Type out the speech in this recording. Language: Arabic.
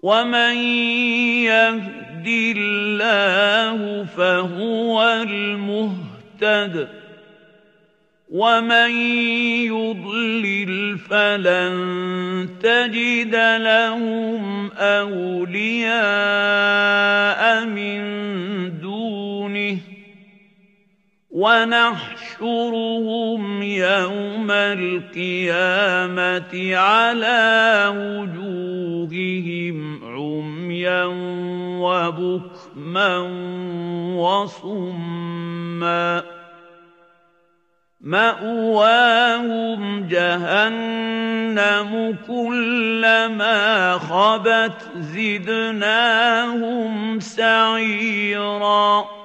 ومن يهد الله فهو المهتد ومن يضلل فلن تجد لهم أولياء من دونه ونحشرهم يوم القيامة على وجوههم عميا وبكما وصما مأواهم جهنم كلما خبت زدناهم سعيرا